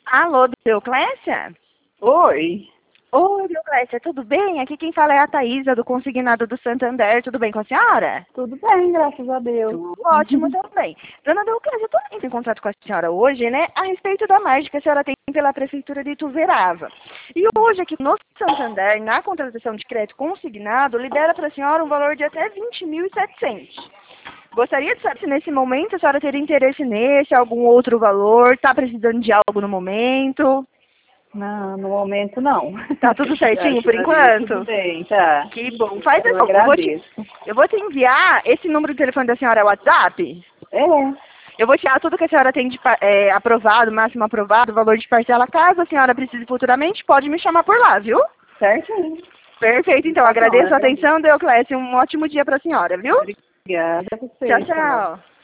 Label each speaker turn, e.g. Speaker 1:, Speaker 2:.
Speaker 1: Alô, Deuclécia?
Speaker 2: Oi,
Speaker 1: Oi, Deuclécia, tudo bem? Aqui quem fala é a Thaísa, do Consignado do Santander. Tudo bem com a senhora?
Speaker 2: tudo bem, graças a Deus.
Speaker 1: Tudo ótimo também. Dona Deuclécia, eu estou entrando em contato com a senhora hoje, né, a respeito da margem que a senhora tem pela Prefeitura de Ituverava. E hoje aqui no Santander, na contratação de crédito consignado, libera para a senhora um valor de até 20.700. Gostaria de saber se nesse momento a senhora teria interesse nesse, algum outro valor, está precisando de algo no momento?
Speaker 2: Não, no momento não.
Speaker 1: Tá tudo certinho por
Speaker 2: Graças a Deus,
Speaker 1: enquanto?
Speaker 2: tudo bem, tá.
Speaker 1: Que bom. Faz
Speaker 2: Eu
Speaker 1: assim,
Speaker 2: agradeço.
Speaker 1: eu vou te enviar esse número de telefone da senhora, é o WhatsApp.
Speaker 2: É,
Speaker 1: Eu vou tirar tudo que a senhora tem de aprovado, máximo aprovado, valor de parcela. Caso a senhora precise futuramente, pode me chamar por lá, viu?
Speaker 2: certinho.
Speaker 1: Perfeito, então.
Speaker 2: Tá bom,
Speaker 1: Agradeço a
Speaker 2: agradeço.
Speaker 1: atenção, Deuclésia. Um ótimo dia para a senhora, viu?
Speaker 2: Obrigada a você.
Speaker 1: Tchau, tchau.